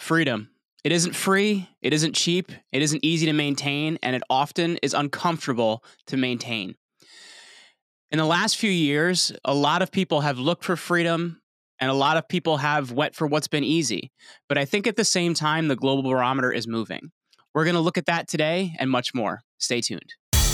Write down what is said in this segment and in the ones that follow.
Freedom. It isn't free, it isn't cheap, it isn't easy to maintain, and it often is uncomfortable to maintain. In the last few years, a lot of people have looked for freedom and a lot of people have went for what's been easy. But I think at the same time, the global barometer is moving. We're going to look at that today and much more. Stay tuned.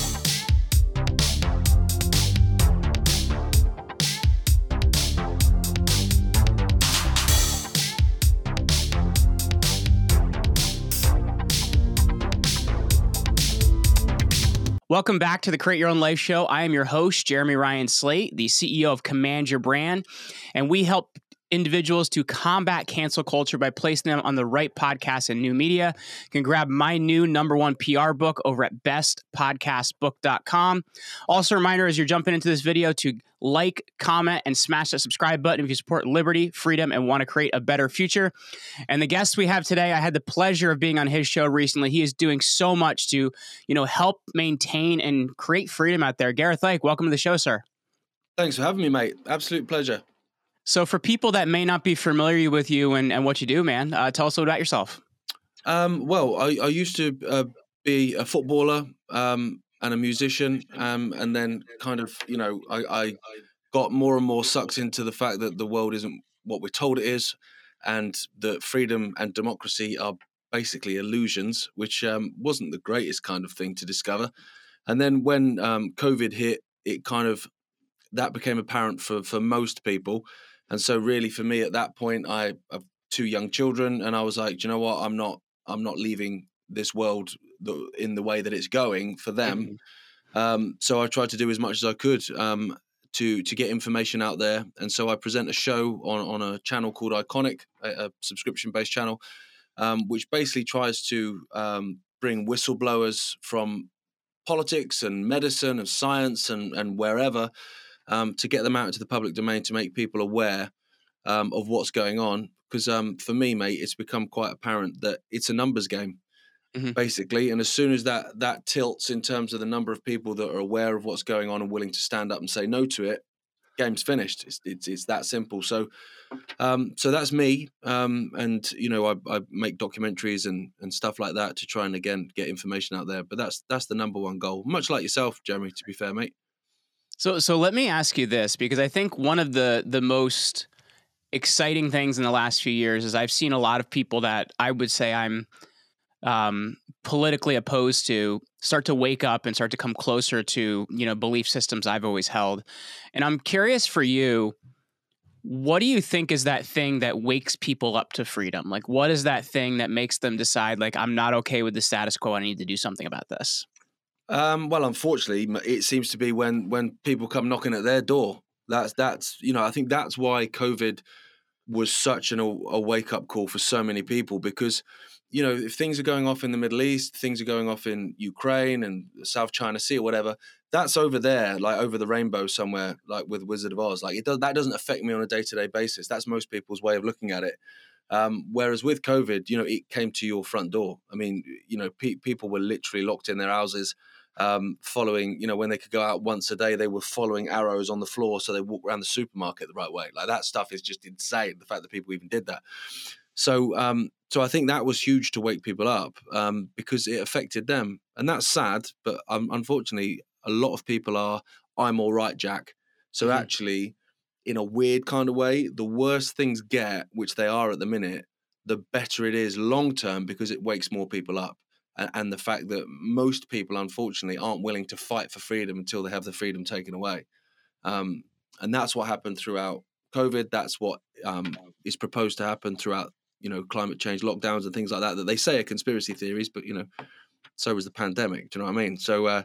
Welcome back to the Create Your Own Life Show. I am your host, Jeremy Ryan Slate, the CEO of Command Your Brand, and we help individuals to combat cancel culture by placing them on the right podcasts and new media. You can grab my new #1 PR book over at bestpodcastbook.com. Also, a reminder as you're jumping into this video to like, comment, and smash that subscribe button if you support liberty, freedom, and want to create a better future. And the guest we have today, I had the pleasure of being on his show recently. He is doing so much to, help maintain and create freedom out there. Gareth Ike, welcome to the show, sir. Thanks for having me, mate. Absolute pleasure. So for people that may not be familiar with you and what you do, man, tell us a little about yourself. Well, I used to be a footballer and a musician, and then kind of, I got more and more sucked into the fact that the world isn't what we're told it is, and that freedom and democracy are basically illusions, which wasn't the greatest kind of thing to discover. And then when COVID hit, it kind of, that became apparent for most people. And so really for me at that point, I have 2 young children, and I was like, do you know what? I'm not leaving this world in the way that it's going for them. So I tried to do as much as I could to get information out there. And so I present a show on a channel called Iconic, a subscription-based channel, which basically tries to bring whistleblowers from politics and medicine and science and wherever, to get them out into the public domain to make people aware of what's going on. Because for me, mate, it's become quite apparent that it's a numbers game, basically. And as soon as that tilts in terms of the number of people that are aware of what's going on and willing to stand up and say no to it, game's finished. It's that simple. So that's me. And, I make documentaries and stuff like that to try and, again, get information out there. But that's the #1 goal. Much like yourself, Jeremy, to be fair, mate. So let me ask you this, because I think one of the most exciting things in the last few years is I've seen a lot of people that I would say I'm politically opposed to start to wake up and start to come closer to, belief systems I've always held. And I'm curious for you, what do you think is that thing that wakes people up to freedom? Like, what is that thing that makes them decide, like, I'm not okay with the status quo, I need to do something about this? Well, unfortunately, it seems to be when people come knocking at their door. That's I think that's why COVID was such a wake-up call for so many people, because, if things are going off in the Middle East, things are going off in Ukraine and the South China Sea or whatever, that's over there, like over the rainbow somewhere, like with Wizard of Oz. Like that doesn't affect me on a day-to-day basis. That's most people's way of looking at it. Whereas with COVID, it came to your front door. I mean, people were literally locked in their houses, following, when they could go out once a day, they were following arrows on the floor so they walk around the supermarket the right way. Like, that stuff is just insane, the fact that people even did that. So I think that was huge to wake people up, because it affected them. And that's sad, but unfortunately, a lot of people are, I'm all right, Jack. So actually, in a weird kind of way, the worse things get, which they are at the minute, the better it is long term, because it wakes more people up. And the fact that most people, unfortunately, aren't willing to fight for freedom until they have the freedom taken away. And that's what happened throughout COVID. That's what is proposed to happen throughout, climate change, lockdowns and things like that they say are conspiracy theories, but, so was the pandemic. Do you know what I mean? So,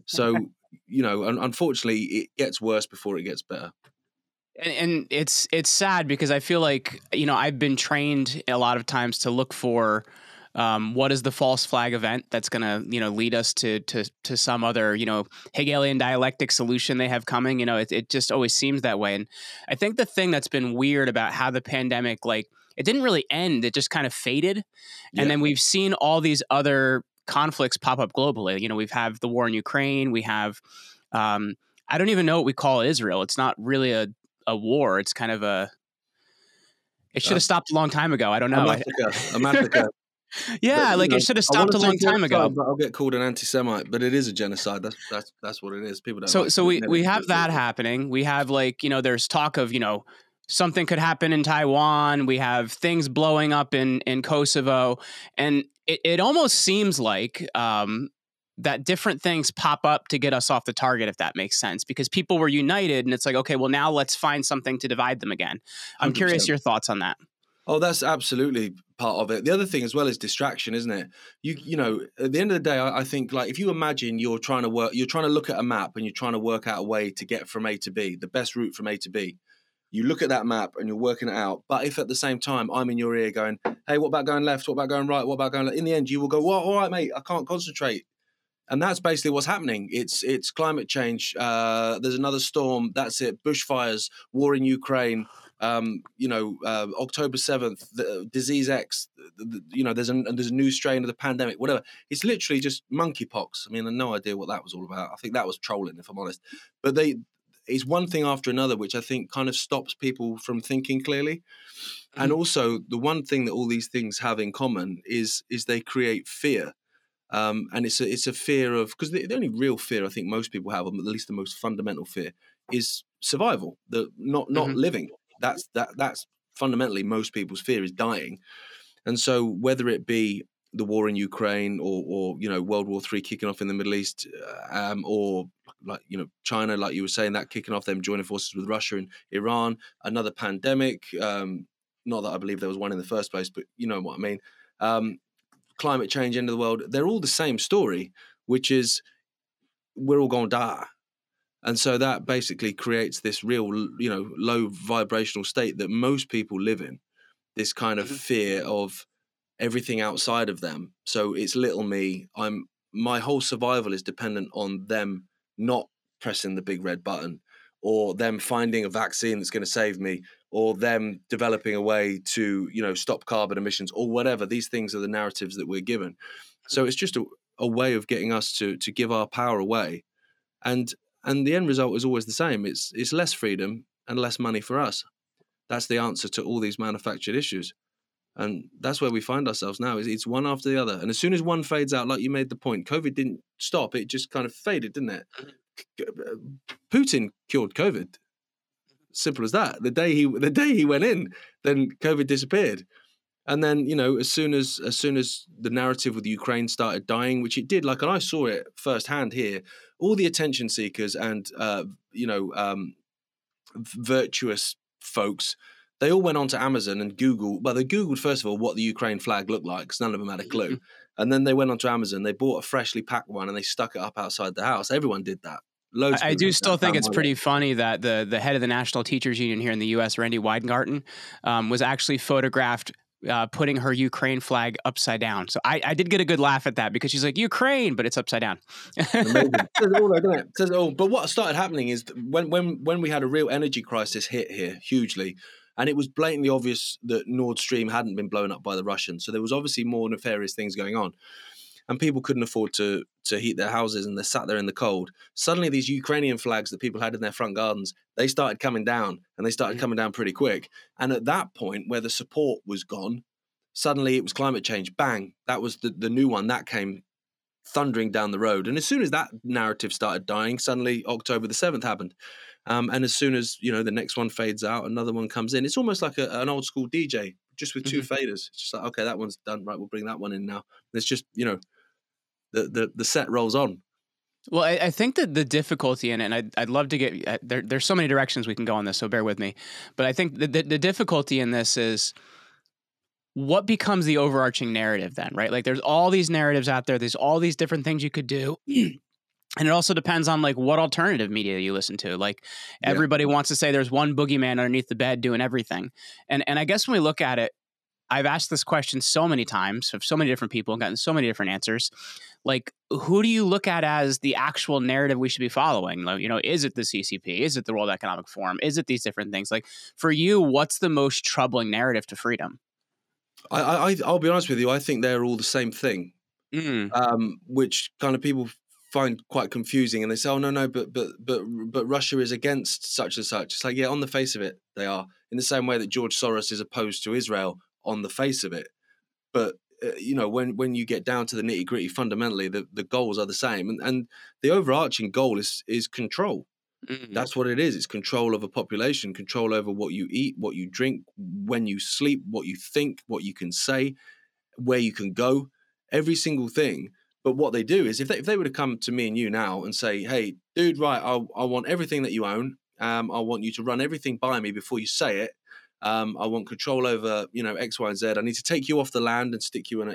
unfortunately, it gets worse before it gets better. And it's sad, because I feel like, I've been trained a lot of times to look for what is the false flag event that's going to, lead us to some other, Hegelian dialectic solution they have coming. It just always seems that way. And I think the thing that's been weird about how the pandemic, it didn't really end. It just kind of faded. Yeah. And then we've seen all these other conflicts pop up globally. We've have the war in Ukraine. We have, I don't even know what we call Israel. It's not really a war. It's kind of It should have stopped a long time ago. I don't know. A massacre. Yeah, But, like it should have stopped a long time ago. But I'll get called an anti-Semite, but it is a genocide. That's what it is. People don't. So we have that happening. We have there's talk of something could happen in Taiwan. We have things blowing up in Kosovo, and it almost seems like that different things pop up to get us off the target, if that makes sense, because people were united, and it's like, okay, well now let's find something to divide them again. I'm 100%. Curious your thoughts on that. Oh, that's absolutely part of it. The other thing as well is distraction, isn't it? You know, at the end of the day, I think like if you imagine you're trying to look at a map and you're trying to work out a way to get from A to B, the best route from A to B. You look at that map and you're working it out. But if at the same time I'm in your ear going, hey, what about going left? What about going right? What about going left? In the end, you will go, well, all right, mate, I can't concentrate. And that's basically what's happening. It's climate change. There's another storm. That's it. Bushfires, war in Ukraine. October 7th, disease X, there's a new strain of the pandemic, whatever. It's literally just monkeypox. I mean, I have no idea what that was all about. I think that was trolling, if I'm honest. But it's one thing after another, which I think kind of stops people from thinking clearly. Mm-hmm. And also the one thing that all these things have in common is they create fear. And it's a fear of, because the only real fear I think most people have, or at least the most fundamental fear, is survival, not mm-hmm. living. That's fundamentally most people's fear, is dying. And so whether it be the war in Ukraine or World War III kicking off in the Middle East, or China, like you were saying, that kicking off, them joining forces with Russia and Iran, another pandemic, not that I believe there was one in the first place, but you know what I mean, climate change, end of the world, they're all the same story, which is we're all going to die. And so that basically creates this real, low vibrational state that most people live in, this kind of mm-hmm. fear of everything outside of them. So it's little me. My whole survival is dependent on them not pressing the big red button, or them finding a vaccine that's going to save me, or them developing a way to, stop carbon emissions, or whatever. These things are the narratives that we're given. So it's just a way of getting us to give our power away. And the end result is always the same. It's less freedom and less money for us. That's the answer to all these manufactured issues. And that's where we find ourselves now. It's one after the other. And as soon as one fades out, like you made the point, COVID didn't stop. It just kind of faded, didn't it? Putin cured COVID. Simple as that. The day he went in, then COVID disappeared. And then, as soon as the narrative with Ukraine started dying, which it did, and I saw it firsthand here, all the attention seekers and virtuous folks, they all went onto Amazon and Googled. Well, they Googled first of all what the Ukraine flag looked like, because none of them had a clue. Mm-hmm. And then they went onto Amazon, they bought a freshly packed one, and they stuck it up outside the house. Everyone did that. I do still think it's pretty funny that the head of the National Teachers Union here in the U.S., Randy Weingarten, was actually photographed putting her Ukraine flag upside down. So I did get a good laugh at that, because she's like, Ukraine, but it's upside down. Amazing. Says it all, doesn't it? Says it all. But what started happening is when we had a real energy crisis hit here hugely, and it was blatantly obvious that Nord Stream hadn't been blown up by the Russians. So there was obviously more nefarious things going on. And people couldn't afford to heat their houses, and they sat there in the cold. Suddenly, these Ukrainian flags that people had in their front gardens, they started coming down, and they started coming down pretty quick. And at that point, where the support was gone, suddenly it was climate change. Bang! That was the new one that came thundering down the road. And as soon as that narrative started dying, suddenly October the 7th happened. And as soon as the next one fades out, another one comes in. It's almost like an old school DJ, just with two faders. It's just like, okay, that one's done. Right, we'll bring that one in now. It's just the set rolls on. Well, I think that the difficulty in it, and I'd love to get there's so many directions we can go on this, so bear with me. But I think the difficulty in this is what becomes the overarching narrative then, right? Like there's all these narratives out there. There's all these different things you could do. And it also depends on what alternative media you listen to. Everybody wants to say there's one boogeyman underneath the bed doing everything. And I guess when we look at it, I've asked this question so many times of so many different people and gotten so many different answers. Who do you look at as the actual narrative we should be following? Is it the CCP? Is it the World Economic Forum? Is it these different things? For you, what's the most troubling narrative to freedom? I'll be honest with you. I think they're all the same thing, which kind of people find quite confusing, and they say, "Oh no, no, but Russia is against such and such." It's like, yeah, on the face of it, they are. In the same way that George Soros is opposed to Israel on the face of it, but when you get down to the nitty gritty, fundamentally, the goals are the same, and the overarching goal is control. Mm-hmm. That's what it is. It's control of a population, control over what you eat, what you drink, when you sleep, what you think, what you can say, where you can go, every single thing. But what they do is, if they were to come to me and you now and say, "Hey, dude, right, I want everything that you own. I want you to run everything by me before you say it. I want control over, X, Y, and Z. I need to take you off the land and stick you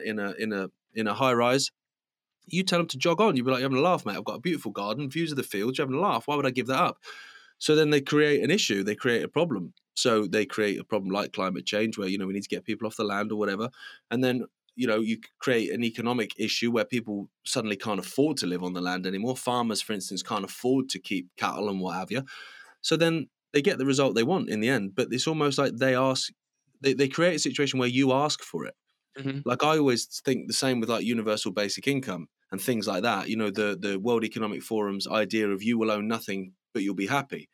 in a high rise." You tell them to jog on. You'd be like, "You're having a laugh, mate. I've got a beautiful garden, views of the fields. You're having a laugh. Why would I give that up?" So then they create an issue. They create a problem. So they create a problem like climate change, where we need to get people off the land or whatever, and then you create an economic issue where people suddenly can't afford to live on the land anymore. Farmers, for instance, can't afford to keep cattle and what have you. So then they get the result they want in the end. But it's almost like they create a situation where you ask for it. Mm-hmm. Like, I always think the same with like universal basic income and things like that. The World Economic Forum's idea of you will own nothing, but you'll be happy.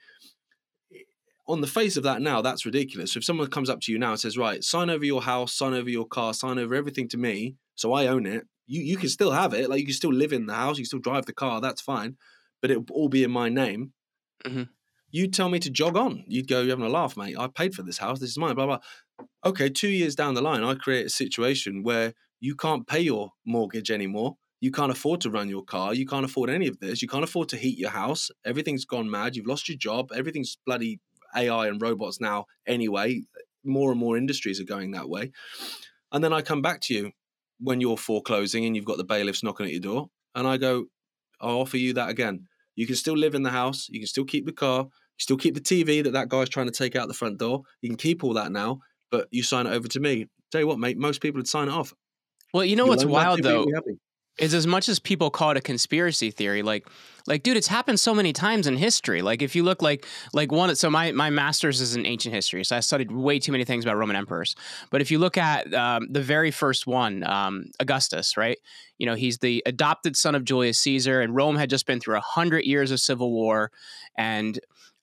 On the face of that now, that's ridiculous. So if someone comes up to you now and says, "Right, sign over your house, sign over your car, sign over everything to me, so I own it," you can still have it. Like, you can still live in the house, you can still drive the car, that's fine, but it'll all be in my name. Mm-hmm. You'd tell me to jog on. You'd go, "You're having a laugh, mate. I paid for this house. This is mine, blah, blah." Okay, 2 years down the line, I create a situation where you can't pay your mortgage anymore. You can't afford to run your car. You can't afford any of this. You can't afford to heat your house. Everything's gone mad. You've lost your job. Everything's bloody AI and robots now anyway. More and more industries are going that way. And then I come back to you when you're foreclosing and you've got the bailiffs knocking at your door. And I go, "I'll offer you that again. You can still live in the house. You can still keep the car. You still keep the TV that guy's trying to take out the front door. You can keep all that now, but you sign it over to me." Tell you what, mate, most people would sign it off. Well, you know You'll what's own wild nothing, but you'll though be happy. is, as much as people call it a conspiracy theory, like dude, it's happened so many times in history. Like, if you look like one, so my master's is in ancient history, so I studied way too many things about Roman emperors. But if you look at the very first one, Augustus, right? He's the adopted son of Julius Caesar, and Rome had just been through 100 years of civil war, and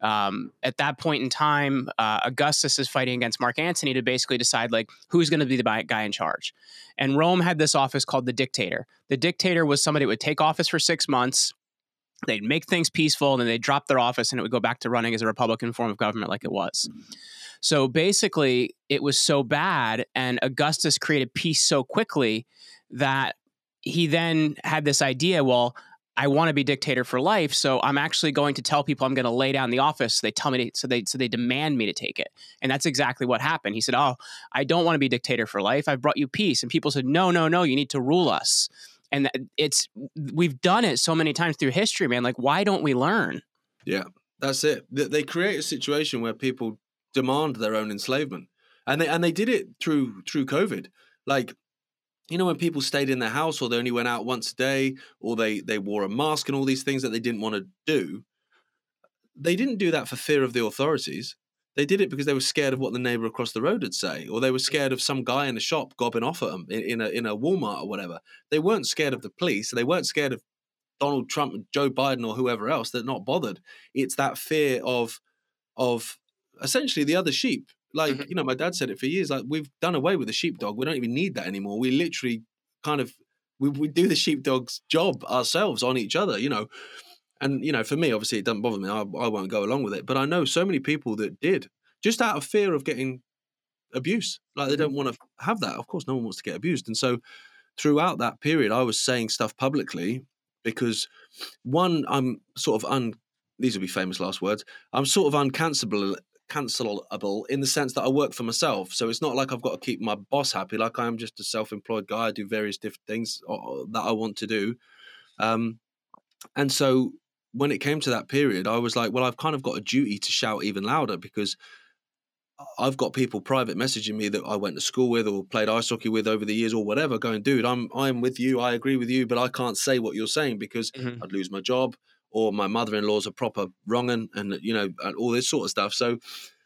at that point in time, Augustus is fighting against Mark Antony to basically decide like who's going to be the guy in charge. And Rome had this office called the dictator. The dictator was somebody who would take office for 6 months. They'd make things peaceful, and then they'd drop their office, and it would go back to running as a Republican form of government like it was. So basically, it was so bad, and Augustus created peace so quickly that he then had this idea, well, I want to be dictator for life, so I'm actually going to tell people I'm going to lay down the office. So they tell me so they demand me to take it, and that's exactly what happened. He said, "Oh, I don't want to be dictator for life. I've brought you peace," and people said, "No, no, no, you need to rule us." And we've done it so many times through history, man. Like, why don't we learn? Yeah, that's it. They create a situation where people demand their own enslavement, and they did it through COVID. Like, when people stayed in their house, or they only went out once a day, or they wore a mask and all these things that they didn't want to do, they didn't do that for fear of the authorities. They did it because they were scared of what the neighbor across the road would say, or they were scared of some guy in the shop gobbing off at them in a Walmart or whatever. They weren't scared of the police. They weren't scared of Donald Trump, Joe Biden, or whoever else. They're not bothered. It's that fear of essentially the other sheep. Like, my dad said it for years. Like, we've done away with the sheepdog. We don't even need that anymore. We literally kind of we do the sheepdog's job ourselves on each other. And for me, obviously, it doesn't bother me. I won't go along with it. But I know so many people that did, just out of fear of getting abuse. Like, they don't want to have that. Of course, no one wants to get abused. And so throughout that period, I was saying stuff publicly because, one, I'm sort of these will be famous last words. I'm sort of cancelable in the sense that I work for myself. So it's not like I've got to keep my boss happy. Like, I am just a self-employed guy. I do various different things that I want to do. And so when it came to that period, I was like, well, I've kind of got a duty to shout even louder, because I've got people private messaging me that I went to school with or played ice hockey with over the years or whatever, going, "Dude, I'm with you. I agree with you, but I can't say what you're saying because I'd lose my job, or my mother-in-law's a proper wrong'un," and and all this sort of stuff. So,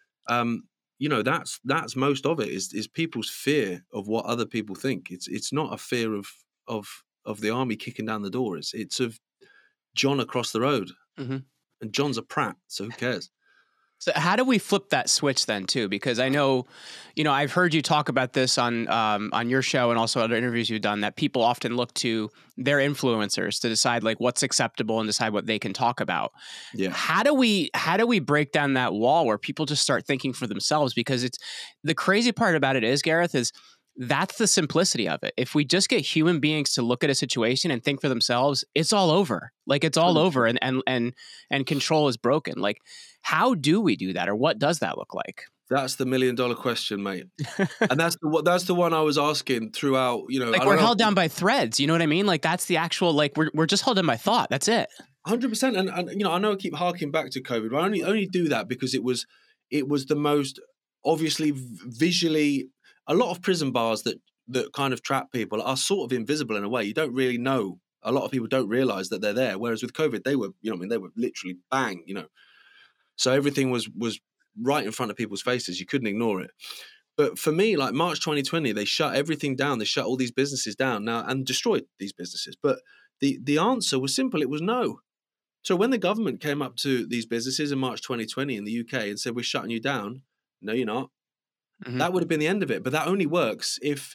that's most of it is people's fear of what other people think. It's not a fear of the army kicking down the door. It's of John across the road. Mm-hmm. And John's a prat, so who cares? So how do we flip that switch then too? Because I know, I've heard you talk about this on your show and also other interviews you've done, that people often look to their influencers to decide like what's acceptable and decide what they can talk about. Yeah. How do we break down that wall where people just start thinking for themselves? Because it's the crazy part about it is, Gareth, is that's the simplicity of it. If we just get human beings to look at a situation and think for themselves, it's all over. Like it's all over, and control is broken. Like, how do we do that, or what does that look like? That's the $1 million question, mate. And that's the one I was asking throughout. Like we're held down by threads. You know what I mean? Like that's the actual. Like we're just held down by thought. That's it. 100%. And I know I keep harking back to COVID, but I only do that because it was the most obviously visually. A lot of prison bars that kind of trap people are sort of invisible in a way. You don't really know. A lot of people don't realize that they're there. Whereas with COVID, they were, they were literally bang, So everything was right in front of people's faces. You couldn't ignore it. But for me, like March 2020, they shut everything down. They shut all these businesses down now and destroyed these businesses. But the answer was simple. It was no. So when the government came up to these businesses in March 2020 in the UK and said, we're shutting you down. No, you're not. Mm-hmm. That would have been the end of it. But that only works if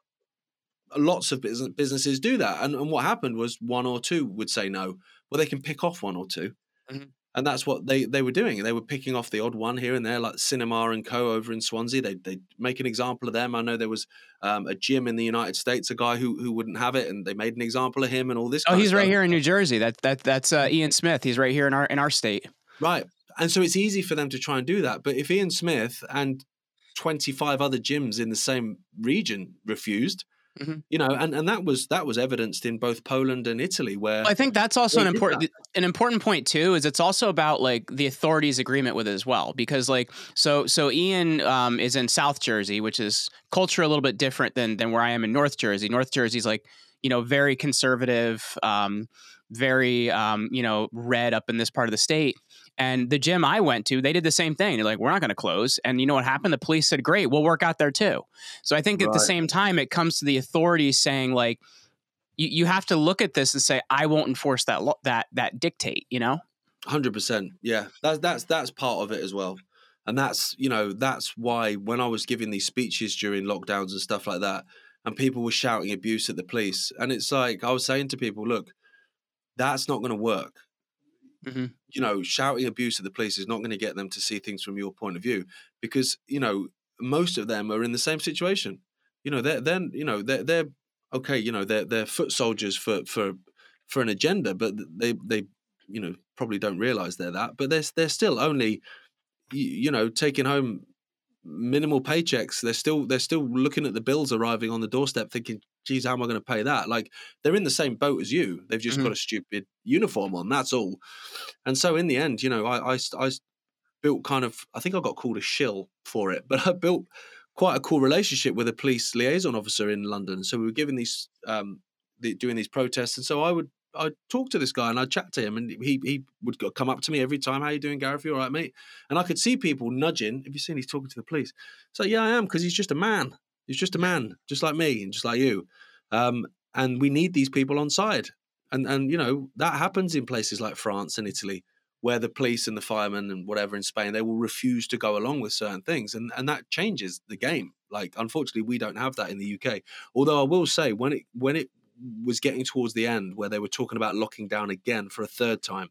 lots of businesses do that. And what happened was one or two would say no. Well, they can pick off one or two. Mm-hmm. And that's what they were doing. They were picking off the odd one here and there, like Cinema and Co. over in Swansea. They make an example of them. I know there was a gym in the United States, a guy who wouldn't have it, and they made an example of him and all this. Oh, he's right here in New Jersey. That's Ian Smith. He's right here in our state. Right. And so it's easy for them to try and do that. But if Ian Smith and 25 other gyms in the same region refused, mm-hmm. And that was evidenced in both Poland and Italy, where I think that's also an important point too. Is it's also about like the authorities' agreement with it as well, because like so Ian is in South Jersey, which is culture a little bit different than where I am in North Jersey. North Jersey's like very conservative, very red up in this part of the state. And the gym I went to, they did the same thing. They're like, we're not going to close. And you know what happened? The police said, great, we'll work out there too. So I think at the same time, it comes to the authorities saying like, you have to look at this and say, I won't enforce that dictate, 100%. Yeah. That's part of it as well. And that's why when I was giving these speeches during lockdowns and stuff like that, and people were shouting abuse at the police, and it's like, I was saying to people, look, that's not going to work. Mm-hmm. Shouting abuse at the police is not going to get them to see things from your point of view, because most of them are in the same situation. They're okay. They're foot soldiers for an agenda, but they probably don't realize they're that. But they're still only taking home minimal paychecks. They're still looking at the bills arriving on the doorstep, thinking, geez, how am I going to pay that? Like, they're in the same boat as you. They've just got a stupid uniform on. That's all. And so in the end, I built kind of, I think I got called a shill for it, but I built quite a cool relationship with a police liaison officer in London. So we were giving these, doing these protests. And so I'd talk to this guy and I'd chat to him, and he would come up to me every time. How you doing, Gareth? You all right, mate? And I could see people nudging. Have you seen he's talking to the police? So yeah, I am, because he's just a man. He's just a man, just like me and just like you. And we need these people on side. And that happens in places like France and Italy, where the police and the firemen and whatever in Spain, they will refuse to go along with certain things. And that changes the game. Like, unfortunately, we don't have that in the UK. Although I will say, when it was getting towards the end, where they were talking about locking down again for a third time,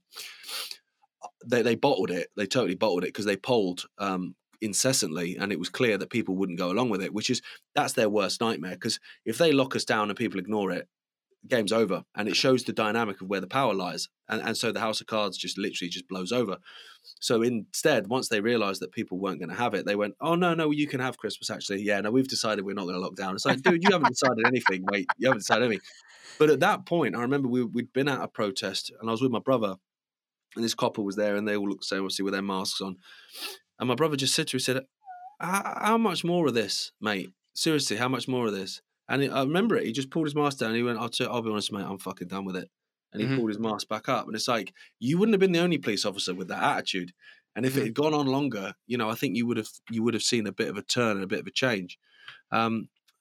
they bottled it. They totally bottled it, because they polled incessantly, and it was clear that people wouldn't go along with it, that's their worst nightmare, because if they lock us down and people ignore it, game's over. And it shows the dynamic of where the power lies, and so the house of cards just literally just blows over. So instead, once they realized that people weren't going to have it, they went, oh no, you can have Christmas, actually. Yeah, no, we've decided we're not going to lock down. It's like, dude, you haven't decided anything, mate. You haven't decided anything. But at that point, I remember we'd been at a protest, and I was with my brother, and this copper was there, and they all looked the same, obviously, with their masks on. And my brother just said to me, said, how much more of this, mate? Seriously, how much more of this? And I remember it. He just pulled his mask down. And he went, I'll be honest, mate, I'm fucking done with it. And he pulled his mask back up. And it's like, you wouldn't have been the only police officer with that attitude. And if it had gone on longer, I think you would have seen a bit of a turn and a bit of a change.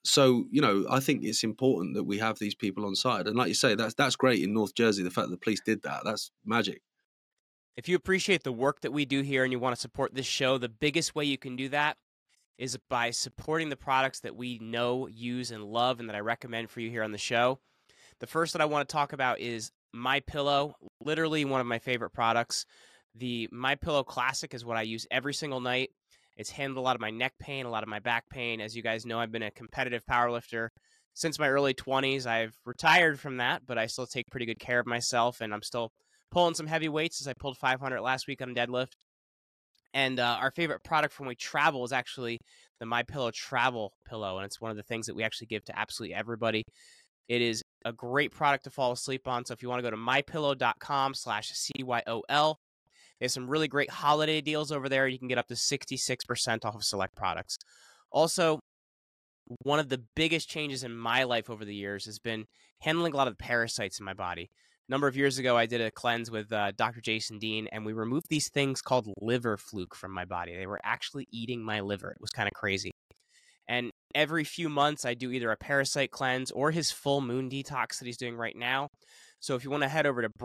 So, I think it's important that we have these people on side. And like you say, that's great in North Jersey. The fact that the police did that, that's magic. If you appreciate the work that we do here and you want to support this show, the biggest way you can do that is by supporting the products that we know, use, and love, and that I recommend for you here on the show. The first that I want to talk about is MyPillow, literally one of my favorite products. The MyPillow Classic is what I use every single night. It's handled a lot of my neck pain, a lot of my back pain. As you guys know, I've been a competitive powerlifter since my early 20s. I've retired from that, but I still take pretty good care of myself, and I'm still pulling some heavy weights, as I pulled 500 last week on a deadlift. And our favorite product from when we travel is actually the MyPillow Travel Pillow, and it's one of the things that we actually give to absolutely everybody. It is a great product to fall asleep on. So if you want to go to mypillow.com/CYOL, there's some really great holiday deals over there. You can get up to 66% off of select products. Also, one of the biggest changes in my life over the years has been handling a lot of the parasites in my body. A number of years ago, I did a cleanse with Dr. Jason Dean, and we removed these things called liver fluke from my body. They were actually eating my liver. It was kind of crazy. And every few months, I do either a parasite cleanse or his full moon detox that he's doing right now. So if you want to head over to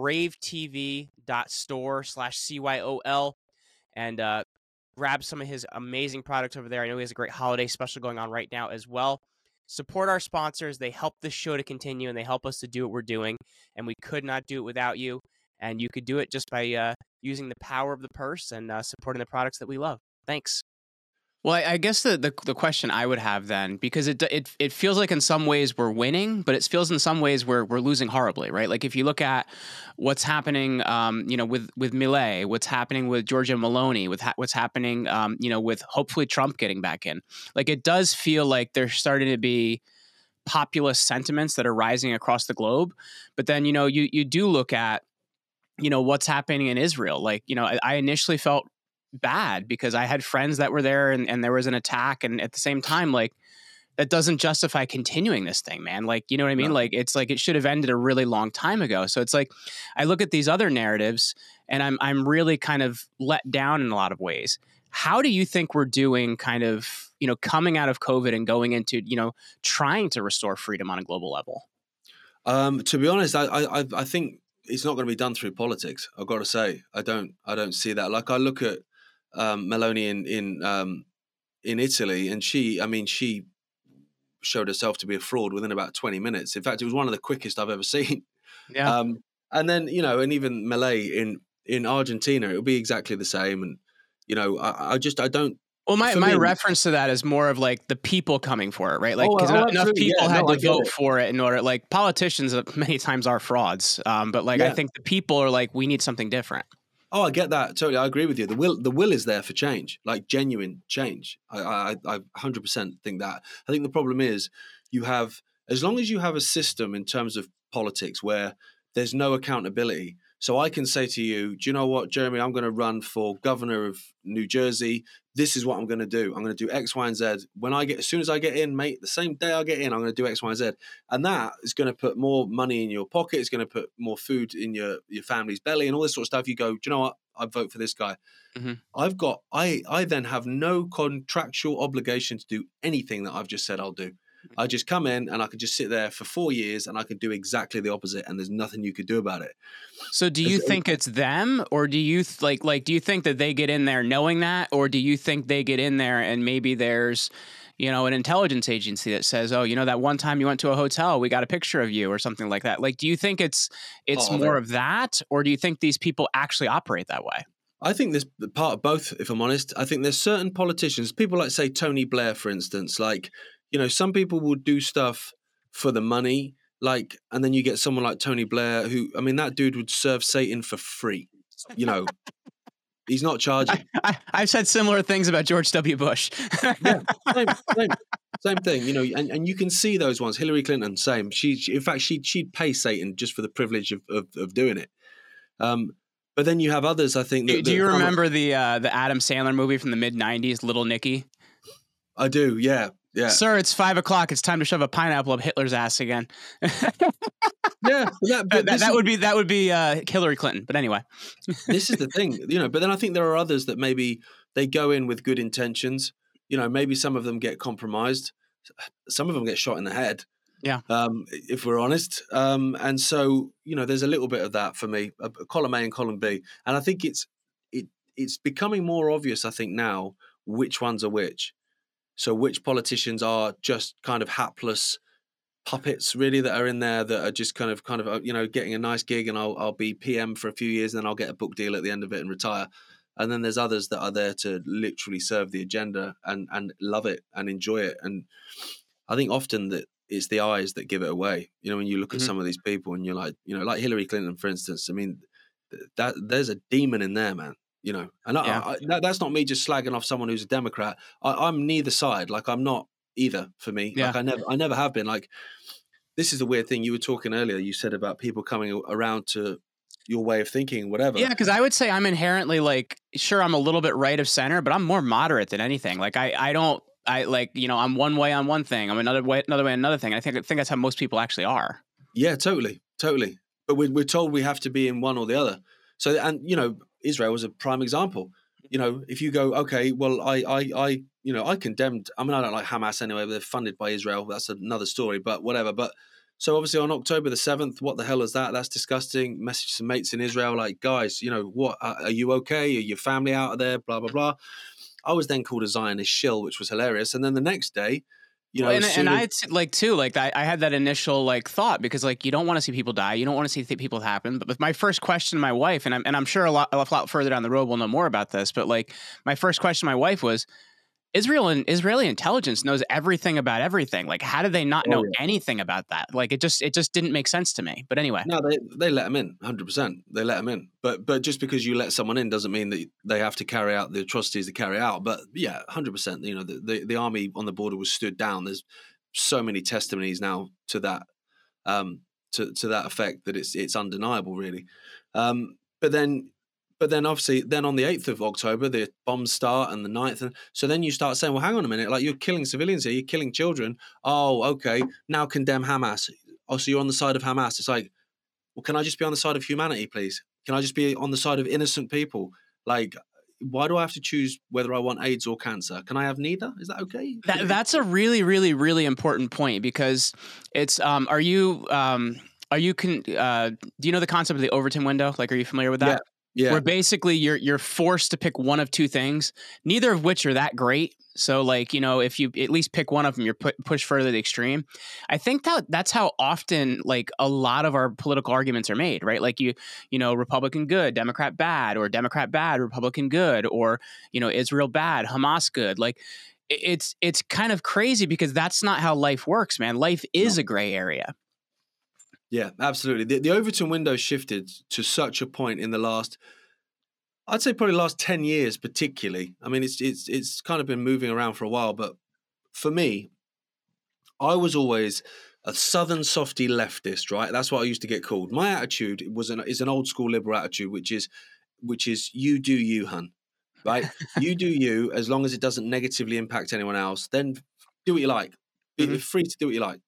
bravetv.store/CYOL and grab some of his amazing products over there. I know he has a great holiday special going on right now as well. Support our sponsors. They help this show to continue, and they help us to do what we're doing. And we could not do it without you. And you could do it just by using the power of the purse and supporting the products that we love. Thanks. Well, I guess the question I would have then, because it feels like in some ways we're winning, but it feels in some ways we're losing horribly, right? Like if you look at what's happening, with Milei, what's happening with Giorgia Meloni, with what's happening, with hopefully Trump getting back in, like it does feel like there's starting to be populist sentiments that are rising across the globe. But then you do look at what's happening in Israel. Like I initially felt bad because I had friends that were there and there was an attack, and at the same time, like that doesn't justify continuing this thing, man. Like, you know what I mean? No. Like it's like it should have ended a really long time ago. So it's like I look at these other narratives and I'm really kind of let down in a lot of ways. How do you think we're doing kind of, coming out of COVID and going into, trying to restore freedom on a global level? To be honest, I think it's not going to be done through politics. I've got to say, I don't see that. Like I look at Meloni in Italy, and she showed herself to be a fraud within about 20 minutes. In fact, it was one of the quickest I've ever seen. Yeah. And then and even Milei in Argentina, it'll be exactly the same. And I don't. Well, my reference to that is more of like the people coming for it, right? Like because enough people had to vote for it in order. Like politicians many times are frauds, but like I think the people are like, we need something different. Oh, I get that. Totally. I agree with you. The will is there for change, like genuine change. I 100% think that. I think the problem is as long as you have a system in terms of politics where there's no accountability. So I can say to you, do you know what, Jeremy, I'm going to run for governor of New Jersey. This is what I'm going to do. I'm going to do X, Y, and Z. As soon as I get in, mate, the same day I get in, I'm going to do X, Y, and Z. And that is going to put more money in your pocket. It's going to put more food in your family's belly and all this sort of stuff. You go, do you know what? I vote for this guy. Mm-hmm. I then have no contractual obligation to do anything that I've just said I'll do. I just come in and I can just sit there for 4 years and I can do exactly the opposite, and there's nothing you could do about it. So do you think it's them, or do you do you think that they get in there knowing that, or do you think they get in there and maybe there's, an intelligence agency that says, oh, that one time you went to a hotel, we got a picture of you or something like that? Like, do you think it's more of that, or do you think these people actually operate that way? I think there's part of both, if I'm honest. I think there's certain politicians, people like, say, Tony Blair, for instance, like, some people will do stuff for the money, and then you get someone like Tony Blair who, that dude would serve Satan for free. He's not charging. I've said similar things about George W. Bush. Yeah, same thing, and you can see those ones. Hillary Clinton, same. In fact, she'd pay Satan just for the privilege of doing it. But then you have others, I think. Do you remember the Adam Sandler movie from the mid-'90s, Little Nicky? I do, yeah. Yeah. Sir, it's 5:00. It's time to shove a pineapple up Hitler's ass again. Yeah, that would be Hillary Clinton. But anyway, this is the thing, But then I think there are others that maybe they go in with good intentions. Maybe some of them get compromised. some of them get shot in the head. Yeah. If we're honest. And so, there's a little bit of that for me, column A and column B. And I think it's becoming more obvious, I think now, which ones are which. So which politicians are just kind of hapless puppets really that are in there that are just kind of getting a nice gig, and I'll be PM for a few years and then I'll get a book deal at the end of it and retire. And then there's others that are there to literally serve the agenda and love it and enjoy it. And I think often that it's the eyes that give it away. When you look at some of these people and you're like, like Hillary Clinton, for instance, I mean, that there's a demon in there, man. And that's not me just slagging off someone who's a Democrat. I'm neither side. Like, I'm not either for me. Yeah. Like, I never have been. Like, this is the weird thing. You were talking earlier, you said about people coming around to your way of thinking, whatever. Yeah, because I would say I'm inherently like, sure, I'm a little bit right of center, but I'm more moderate than anything. Like, I'm one way on one thing. I'm another way on another thing. I think that's how most people actually are. Yeah, totally. But we're told we have to be in one or the other. So, and Israel was a prime example. If you go, okay, well, I condemned. I mean, I don't like Hamas anyway, but they're funded by Israel. That's another story. But whatever. But so obviously on October the 7th, what the hell is that? That's disgusting. Message some mates in Israel, like, guys, what? Are you okay? Are your family out of there? Blah blah blah. I was then called a Zionist shill, which was hilarious. And then the next day, I had that initial thought, because you don't want to see people die, you don't want to see people happen. But with my first question to my wife, and I'm sure a lot further down the road we'll know more about this, but my first question to my wife was, Israeli intelligence knows everything about everything. Like, how did they not know anything about that? Like, it just didn't make sense to me. But anyway, no, they let them in 100%. They let them in, but just because you let someone in doesn't mean that they have to carry out the atrocities they carry out. But yeah, 100%. The army on the border was stood down. There's so many testimonies now to that, to that effect, that it's undeniable, really. But then obviously, then on the 8th of October, the bombs start, and the 9th. And so then you start saying, well, hang on a minute, like, you're killing civilians here, you're killing children. Oh, okay, now condemn Hamas. Oh, so you're on the side of Hamas. It's like, well, can I just be on the side of humanity, please? Can I just be on the side of innocent people? Like, why do I have to choose whether I want AIDS or cancer? Can I have neither? Is that okay? That's a really, really, really important point, because it's, do you know the concept of the Overton window? Like, are you familiar with that? Yeah. Where basically you're forced to pick one of two things, neither of which are that great. So if you at least pick one of them, you're pushed further to the extreme. I think that's how often a lot of our political arguments are made, right? Like Republican good, Democrat bad, or Democrat bad, Republican good, or Israel bad, Hamas good. Like, it's kind of crazy, because that's not how life works, man. Life is a gray area. Yeah, absolutely. The Overton window shifted to such a point in the last, I'd say probably last 10 years particularly. I mean, it's kind of been moving around for a while, but for me, I was always a southern softy leftist, right? That's what I used to get called. My attitude is an old school liberal attitude, which is you do you, hun, right? You do you, as long as it doesn't negatively impact anyone else, then do what you like. Be free to do what you like,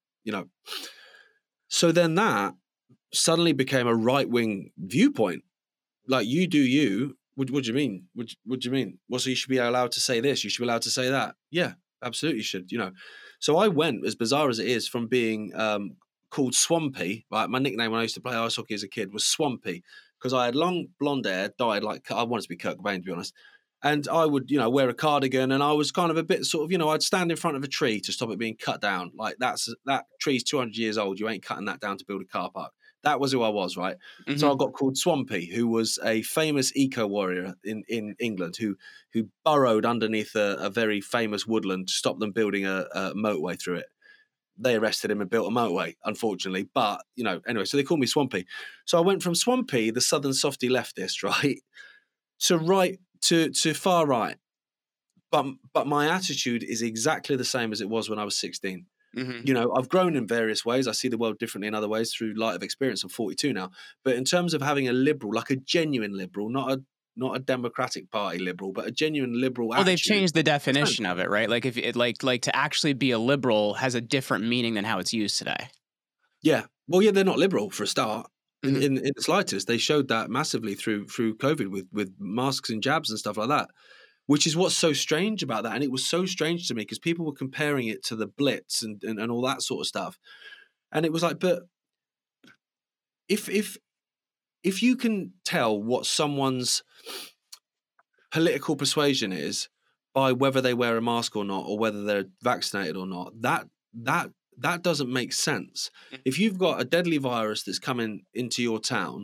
So then that suddenly became a right-wing viewpoint. Like, you do you. What do you mean? What do you mean? Well, so you should be allowed to say this. You should be allowed to say that. Yeah, absolutely you should. So I went, as bizarre as it is, from being called Swampy. Right, my nickname when I used to play ice hockey as a kid was Swampy, because I had long blonde hair, dyed like, I wanted to be Kurt Cobain, to be honest. And I would, wear a cardigan, and I was kind of a bit sort of, I'd stand in front of a tree to stop it being cut down. Like, that tree's 200 years old. You ain't cutting that down to build a car park. That was who I was, right? Mm-hmm. So I got called Swampy, who was a famous eco warrior in England who burrowed underneath a very famous woodland to stop them building a motorway through it. They arrested him and built a motorway, unfortunately. But, anyway, so they called me Swampy. So I went from Swampy, the southern softy leftist, right, to far right. But my attitude is exactly the same as it was when I was 16. Mm-hmm. I've grown in various ways. I see the world differently in other ways through light of experience. I'm 42 now. But in terms of having a liberal, like a genuine liberal, not a Democratic Party liberal, but a genuine liberal attitude. Well, they've changed the definition of it, right? Like, if it like to actually be a liberal has a different meaning than how it's used today. Yeah. Well, yeah, they're not liberal for a start. In the slightest. They showed that massively through COVID with masks and jabs and stuff like that. which is what's so strange about that. And it was so strange to me because people were comparing it to the Blitz and all that sort of stuff. And it was like, but if you can tell what someone's political persuasion is by whether they wear a mask or not, or whether they're vaccinated or not, that doesn't make sense. If you've got a deadly virus that's coming into your town,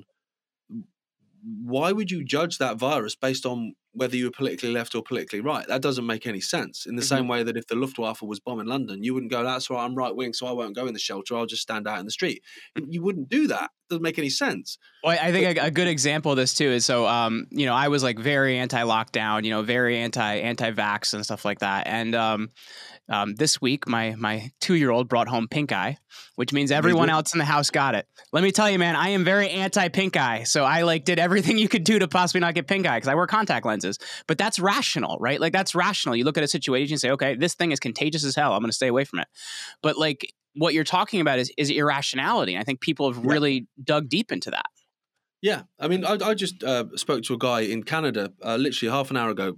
why would you judge that virus based on whether you were politically left or politically right? That doesn't make any sense. In the same way that if the Luftwaffe was bombing London, you wouldn't go, that's right, I'm right wing, so I won't go in the shelter, I'll just stand out in the street. You wouldn't do that. It doesn't make any sense. Well, I think a good example of this too is, so, I was like very anti-lockdown, very anti-vax and stuff like that. And this week, my 2-year-old brought home pink eye, which means everyone else in the house got it. Let me tell you, man, I am very anti-pink eye. So I did everything you could do to possibly not get pink eye because I wear contact lenses. But that's rational, right? Like, that's rational. You look at a situation and say, okay, this thing is contagious as hell. I'm going to stay away from it. But like what you're talking about is irrationality. And I think people have really dug deep into that. Yeah. I mean, I just spoke to a guy in Canada literally half an hour ago.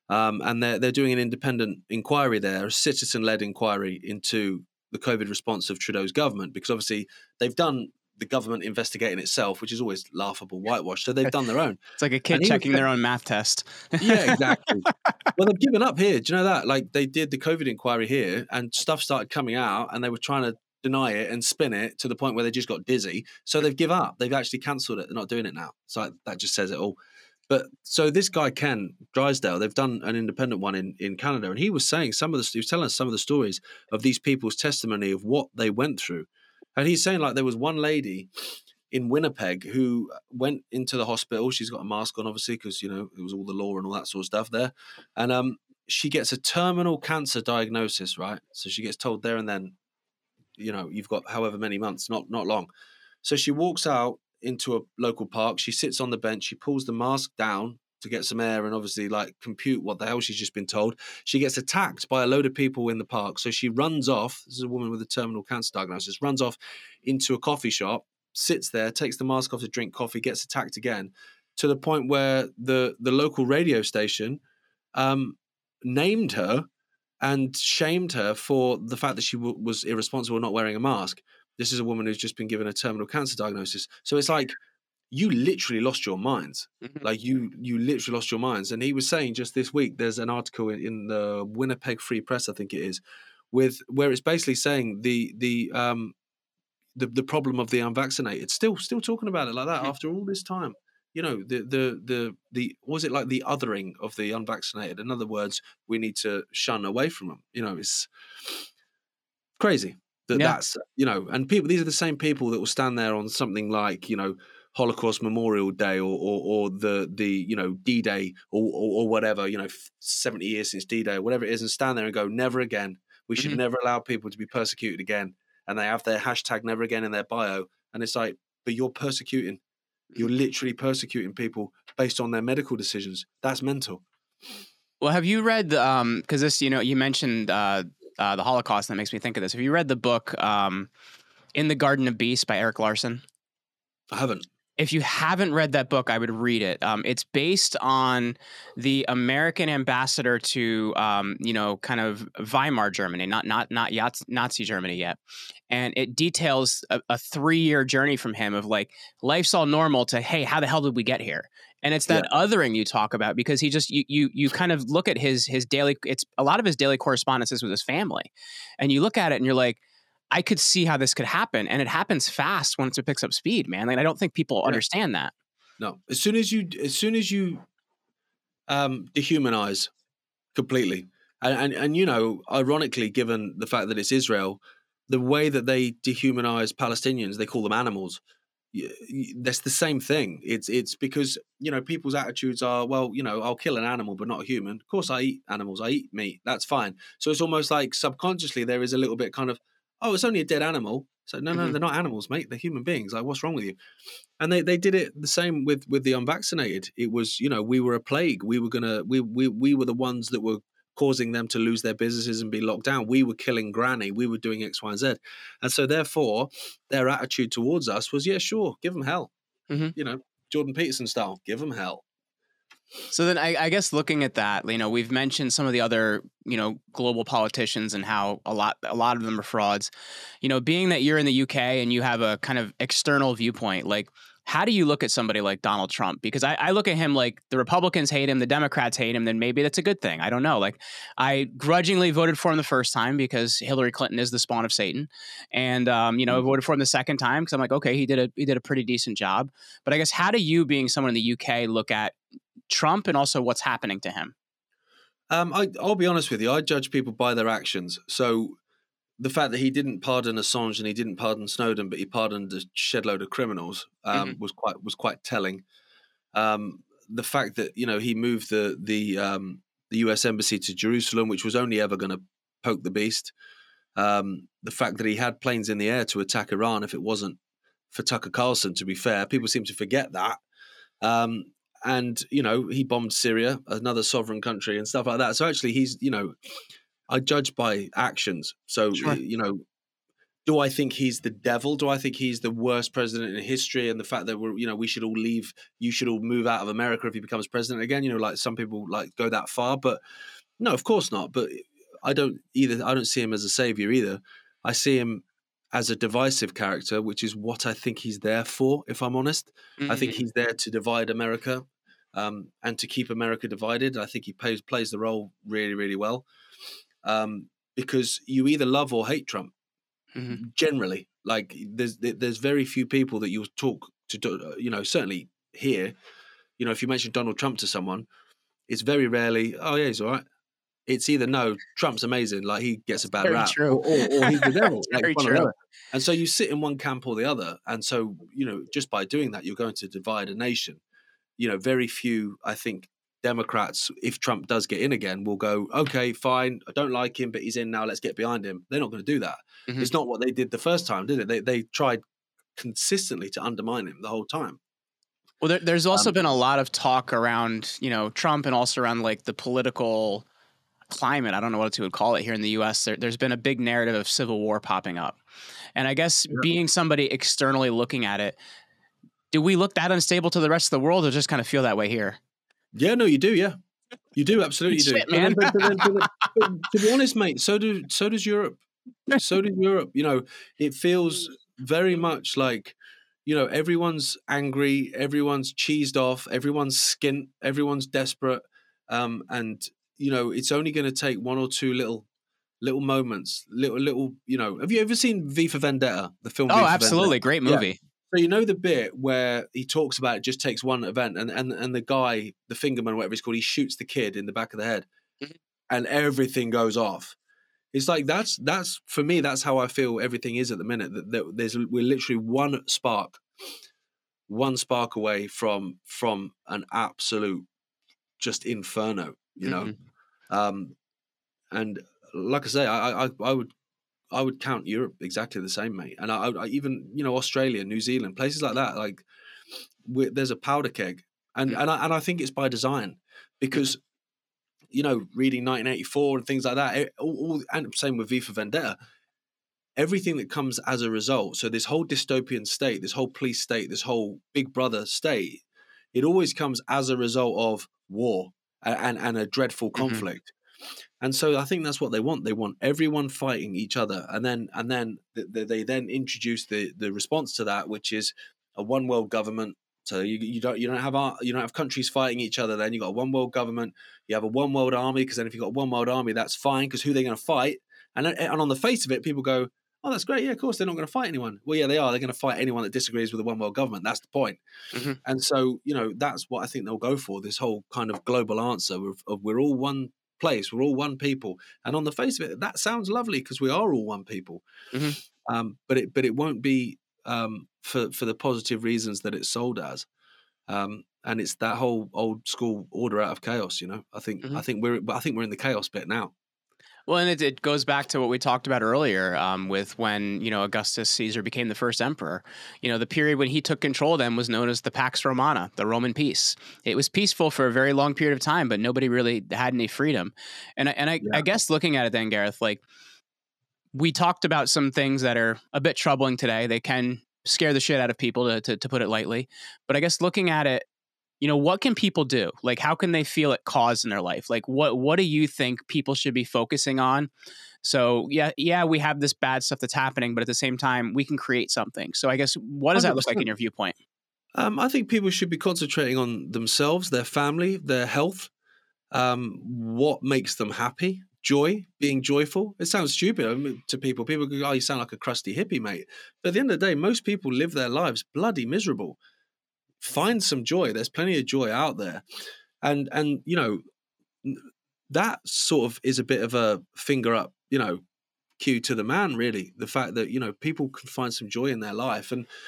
And they're doing an independent inquiry there, a citizen-led inquiry into the COVID response of Trudeau's government, because obviously they've done the government investigating itself, which is always laughable whitewash. So they've done their own. It's like a kid checking their own math test. Yeah, exactly. Well, they've given up here. Do you know that? Like, they did the COVID inquiry here and stuff started coming out and they were trying to deny it and spin it to the point where they just got dizzy. So they've given up. They've actually cancelled it. They're not doing it now. So that just says it all. But so this guy, Ken Drysdale, they've done an independent one in Canada, and he was saying he was telling us some of the stories of these people's testimony of what they went through. And he's saying, like, there was one lady in Winnipeg who went into the hospital. She's got a mask on, obviously, because, it was all the law and all that sort of stuff there. And she gets a terminal cancer diagnosis, right? So she gets told there and then, you've got however many months, not long. So she walks out into a local park. She sits on the bench. She pulls the mask down to get some air and obviously compute what the hell she's just been told. She gets attacked by a load of people in the park. So she runs off. This is a woman with a terminal cancer diagnosis. Runs off into a coffee shop, sits there, takes the mask off to drink coffee, gets attacked again, to the point where the local radio station named her and shamed her for the fact that she was irresponsible not wearing a mask. This is a woman who's just been given a terminal cancer diagnosis. So it's like, you literally lost your minds. Like, you literally lost your minds. And he was saying just this week, there's an article in the Winnipeg Free Press, I think it is, where it's basically saying the problem of the unvaccinated. Still talking about it like that after all this time. The was it like the othering of the unvaccinated? In other words, we need to shun away from them. It's crazy. That's and people, these are the same people that will stand there on something like Holocaust Memorial Day or the D-Day or whatever, 70 years since D-Day or whatever it is, and stand there and go, never again. We should never allow people to be persecuted again. And they have their hashtag never again in their bio. And it's like, but you're literally persecuting people based on their medical decisions. That's mental. Well, have you read because this, you mentioned the Holocaust, and that makes me think of this. Have you read the book In the Garden of Beasts by Erik Larson? I haven't. If you haven't read that book, I would read it. It's based on the American ambassador to, kind of Weimar Germany, not Nazi Germany yet. And it details a 3-year journey from him of like, life's all normal to, hey, how the hell did we get here? And it's that othering you talk about, because he just, you kind of look at his daily, it's a lot of his daily correspondences with his family. And you look at it and you're like, I could see how this could happen. And it happens fast once it picks up speed, man. Like, I don't think people understand that. No, as soon as you dehumanize completely, and ironically, given the fact that it's Israel, the way that they dehumanize Palestinians, they call them animals. That's the same thing. It's because people's attitudes are, well, I'll kill an animal but not a human. Of course I eat animals, I eat meat, that's fine. So it's almost like subconsciously there is a little bit kind of, oh, it's only a dead animal. So no, they're not animals, mate, they're human beings. Like, what's wrong with you? And they did it the same with the unvaccinated. It was, we were a plague. We were we were the ones that were causing them to lose their businesses and be locked down. We were killing granny. We were doing X, Y, and Z. And so therefore, their attitude towards us was, yeah, sure, give them hell. Jordan Peterson style, give them hell. So then I guess looking at that, we've mentioned some of the other, global politicians and how a lot of them are frauds. Being that you're in the UK and you have a kind of external viewpoint, like how do you look at somebody like Donald Trump? Because I look at him like the Republicans hate him, the Democrats hate him, then maybe that's a good thing. I don't know. Like I grudgingly voted for him the first time because Hillary Clinton is the spawn of Satan. And, I voted for him the second time because I'm like, okay, he did a pretty decent job. But I guess how do you, being someone in the UK, look at Trump and also what's happening to him? I'll be honest with you. I judge people by their actions. So the fact that he didn't pardon Assange and he didn't pardon Snowden, but he pardoned a shed load of criminals was quite telling. The fact that he moved the U.S. embassy to Jerusalem, which was only ever going to poke the beast. The fact that he had planes in the air to attack Iran, if it wasn't for Tucker Carlson, to be fair, people seem to forget that. And, he bombed Syria, another sovereign country, and stuff like that. So actually, he's, I judge by actions. So, Sure. Do I think he's the devil? Do I think he's the worst president in history? And the fact that we should all leave, you should all move out of America if he becomes president again, like some people go that far. But no, of course not. But I don't see him as a savior either. I see him as a divisive character, which is what I think he's there for, if I'm honest. Mm-hmm. I think he's there to divide America and to keep America divided. I think he plays the role really, really well because you either love or hate Trump. Mm-hmm. Generally, like there's very few people that you'll talk to, certainly here, if you mention Donald Trump to someone, it's very rarely, oh yeah, he's all right. It's either no, Trump's amazing, like he gets a bad rap, or he's the devil. Very true. And so you sit in one camp or the other. And so, just by doing that, you're going to divide a nation. Very few, I think, Democrats, if Trump does get in again, will go, okay, fine, I don't like him, but he's in now, let's get behind him. They're not going to do that. Mm-hmm. It's not what they did the first time, did it? They tried consistently to undermine him the whole time. Well, there's also been a lot of talk around, Trump and also around like the political climate. I don't know what you would call it here in the U.S. There's been a big narrative of civil war popping up. And I guess being somebody externally looking at it, do we look that unstable to the rest of the world or just kind of feel that way here? Yeah, no, you do. Yeah, you do. Absolutely Shit, do. Man. But to be honest, mate, so does Europe. So does Europe. It feels very much like, everyone's angry, everyone's cheesed off, everyone's skint, everyone's desperate. And, it's only going to take one or two little moments, little, have you ever seen V for Vendetta, the film? Oh, absolutely. Great movie. Yeah. So the bit where he talks about it just takes one event and the guy, the fingerman, whatever he's called, he shoots the kid in the back of the head and everything goes off. It's like that's for me, that's how I feel everything is at the minute. That we're literally one spark away from an absolute just inferno, and like I say, I would count Europe exactly the same, mate. And I even, Australia, New Zealand, places like that, like there's a powder keg. And I think it's by design because, reading 1984 and things like that, and same with V for Vendetta, everything that comes as a result. So this whole dystopian state, this whole police state, this whole Big Brother state, it always comes as a result of war and a dreadful conflict. And so I think that's what they want. They want everyone fighting each other, and then they then introduce the response to that, which is a one world government. So you don't have countries fighting each other. Then you got a one world government. You have a one world army, because then if you got one world army, that's fine, because who are they going to fight? And on the face of it, people go, oh, that's great. Yeah, of course they're not going to fight anyone. Well, yeah, they are. They're going to fight anyone that disagrees with the one world government. That's the point. Mm-hmm. And so that's what I think they'll go for. This whole kind of global answer of we're all one place, we're all one people, and on the face of it, that sounds lovely because we are all one people. Mm-hmm. But it won't be for the positive reasons that it's sold as, and it's that whole old school order out of chaos. I think we're in the chaos bit now. Well, and it goes back to what we talked about earlier with when, Augustus Caesar became the first emperor. The period when he took control then was known as the Pax Romana, the Roman peace. It was peaceful for a very long period of time, but nobody really had any freedom. And I guess looking at it then, Gareth, like we talked about some things that are a bit troubling today. They can scare the shit out of people, to put it lightly. But I guess looking at it what can people do? Like, how can they feel it caused in their life? Like, what do you think people should be focusing on? So yeah, we have this bad stuff that's happening, but at the same time, we can create something. So I guess, what does that look like in your viewpoint? I think people should be concentrating on themselves, their family, their health, what makes them happy, joy, being joyful. It sounds stupid to people. People go, "Oh, you sound like a crusty hippie, mate." But at the end of the day, most people live their lives bloody miserable. Find some joy. There's plenty of joy out there. And that sort of is a bit of a finger up, cue to the man, really. The fact that, people can find some joy in their life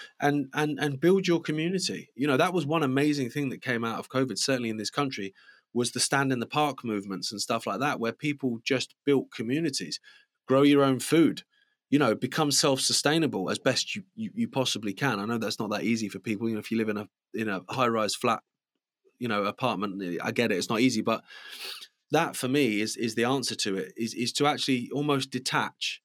and build your community. That was one amazing thing that came out of COVID, certainly in this country, was the stand in the park movements and stuff like that, where people just built communities, grow your own food, become self-sustainable as best you possibly can. I know that's not that easy for people. If you live in a high-rise flat, apartment, I get it. It's not easy, but that for me is the answer to it, is to actually almost detach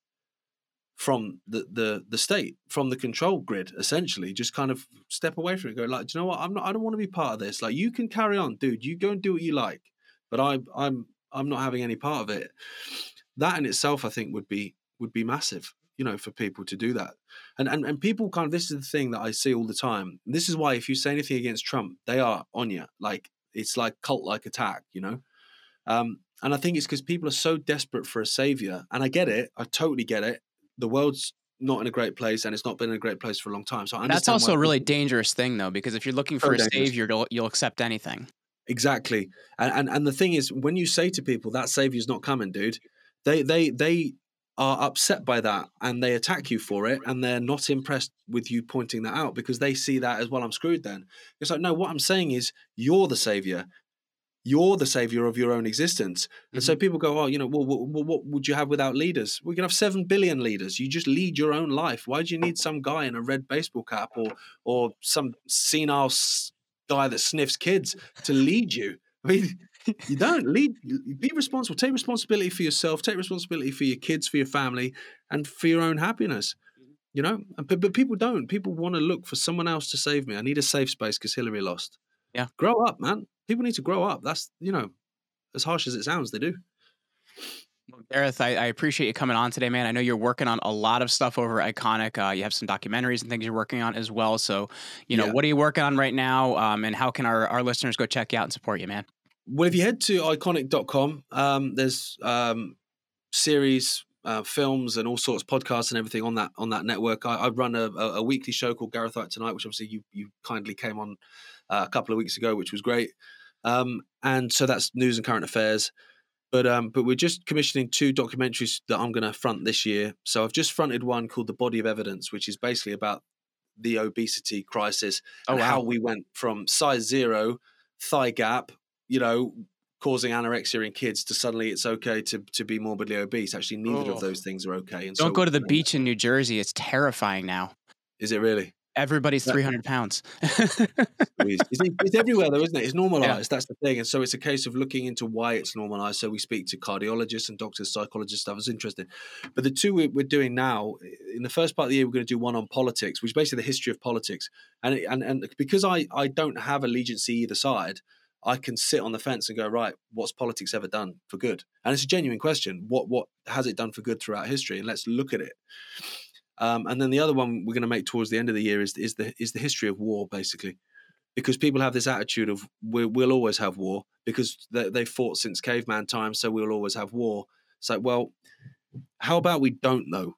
from the state, from the control grid, essentially. Just kind of step away from it, go like, do you know what? I don't want to be part of this. Like, you can carry on, dude. You go and do what you like, but I'm not having any part of it. That in itself, I think, would be massive, for people to do that. And people kind of, this is the thing that I see all the time. This is why if you say anything against Trump, they are on you. Like, it's like cult-like attack, And I think it's because people are so desperate for a savior. And I get it. I totally get it. The world's not in a great place, and it's not been in a great place for a long time. So I understand. That's also a really dangerous thing, though, because if you're looking for a savior, you'll accept anything. Exactly. And the thing is, when you say to people that savior's not coming, dude, they are upset by that, and they attack you for it, and they're not impressed with you pointing that out, because they see that as, well, I'm screwed then. It's like, no, what I'm saying is, you're the savior. You're the savior of your own existence. And so people go, oh, what would you have without leaders? We can have 7 billion leaders. You just lead your own life. Why do you need some guy in a red baseball cap or some senile guy that sniffs kids to lead you? I mean, you don't lead. Be responsible. Take responsibility for yourself. Take responsibility for your kids, for your family, and for your own happiness. But people don't. People want to look for someone else to save me. I need a safe space because Hillary lost. Yeah. Grow up, man. People need to grow up. That's, as harsh as it sounds, they do. Well, Gareth, I appreciate you coming on today, man. I know you're working on a lot of stuff over at Iconic. You have some documentaries and things you're working on as well. So, what are you working on right now? And how can our listeners go check you out and support you, man? Well, if you head to iconic.com, there's series, films and all sorts of podcasts and everything on that network. I run a weekly show called Gareth Wright Tonight, which obviously you kindly came on a couple of weeks ago, which was great. And so that's news and current affairs. But we're just commissioning 2 documentaries that I'm going to front this year. So I've just fronted one called The Body of Evidence, which is basically about the obesity crisis and how we went from size 0, thigh gap, causing anorexia in kids, to suddenly it's okay to be morbidly obese. Actually, neither of those things are okay. And don't go to the beach in New Jersey. It's terrifying now. Is it really? Everybody's 300 pounds. It's everywhere, though, isn't it? It's normalized. Yeah. That's the thing. And so it's a case of looking into why it's normalized. So we speak to cardiologists and doctors, psychologists, stuff. It's interesting. But the 2 we're doing now, in the first part of the year, we're going to do one on politics, which is basically the history of politics. And because I don't have allegiance either side, I can sit on the fence and go, right, what's politics ever done for good? And it's a genuine question. What has it done for good throughout history? And let's look at it. And then the other one we're going to make towards the end of the year is the history of war, basically, because people have this attitude of we'll always have war because they fought since caveman times, so we'll always have war. It's like, well, how about we don't know?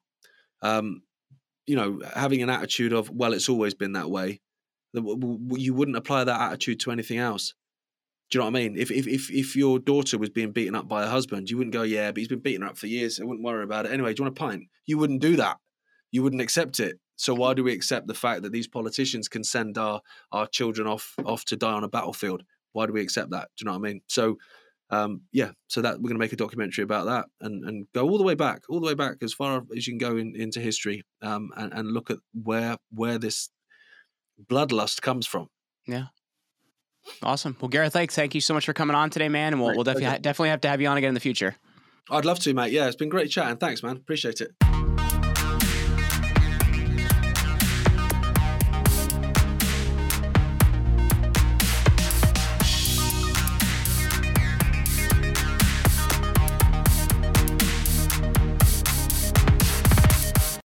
Having an attitude of, well, it's always been that way. You wouldn't apply that attitude to anything else. Do you know what I mean? If your daughter was being beaten up by her husband, you wouldn't go, yeah, but he's been beating her up for years. I wouldn't worry about it. Anyway, do you want a pint? You wouldn't do that. You wouldn't accept it. So why do we accept the fact that these politicians can send our children off to die on a battlefield? Why do we accept that? Do you know what I mean? So, so that we're going to make a documentary about that and go all the way back as far as you can go into history, and look at where this bloodlust comes from. Yeah. Awesome. Well, Gareth, thank you so much for coming on today, man. And we'll definitely have to have you on again in the future. I'd love to, mate. Yeah, it's been great chatting. Thanks, man. Appreciate it.